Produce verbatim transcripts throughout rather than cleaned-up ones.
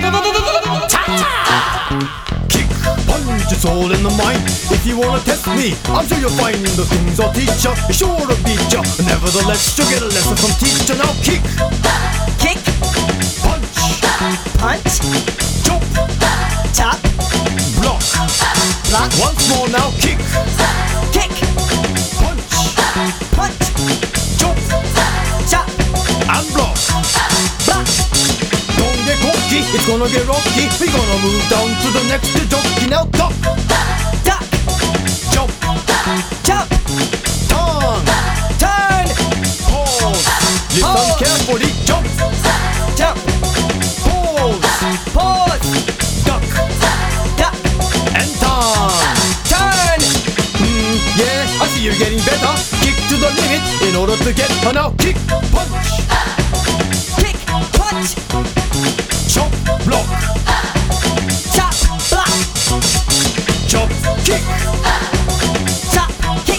Kick, punch, it's all in the mind. If you wanna test me, I'm sure you'll find the things I'll teach ya is sure to beat ya. Nevertheless, you'll get a lesson from teacher. Now kick, Kick, punch, punch, chop, chop, block. block, Once more now, kick, kick, punch, punch, chop, chop, and block. block. Don't get cocky, it's gonna get rocky. We're gonna move down to the next jockey. Now duck, Duck, jump, jump, turn, turn, pause. Listen Pause. carefully, jump, jump, pause, pause, duck, duck, and turn. turn. Mm, yeah, I see you're getting better. Kick to the limit in order to get her. Now kick, punch, Kick, punch, chop, block, chop, block, chop, kick, chop, kick,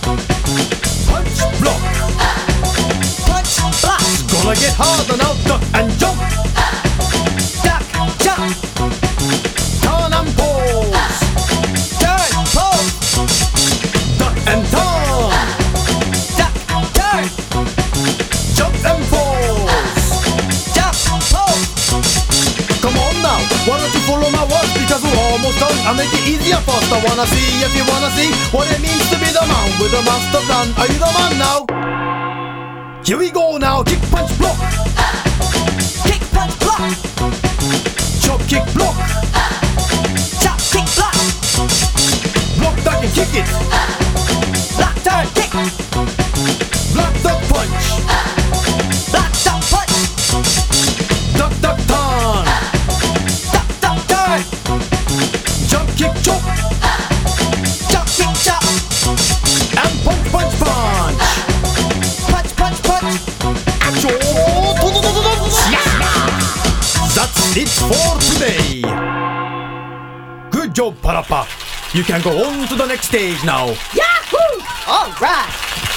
punch, block. punch, block, Gonna get harder now, duck and jump, duck, jump, turn and pause, turn, pose, duck and turn, duck, turn, jump and pause. jump, pose. Come on now, why don't you follow my words because we're almost done. I'll make it easier first. I wanna see if you wanna see what it means to be the man with a master plan. Are you the man now? Here we go now, kick, punch, block, Kick, punch, block, chop, kick, block, chop, kick, block, block, duck and kick it, block, turn, kick, block, duck, punch, block, duck, punch, duck, duck, turn, duck, duck, turn, jump, kick, chop, jump, kick, chop, and punch, punch, punch. punch, punch, punch. That's it for today. Good job, Parappa. You can go on to the next stage now. Yahoo! All right.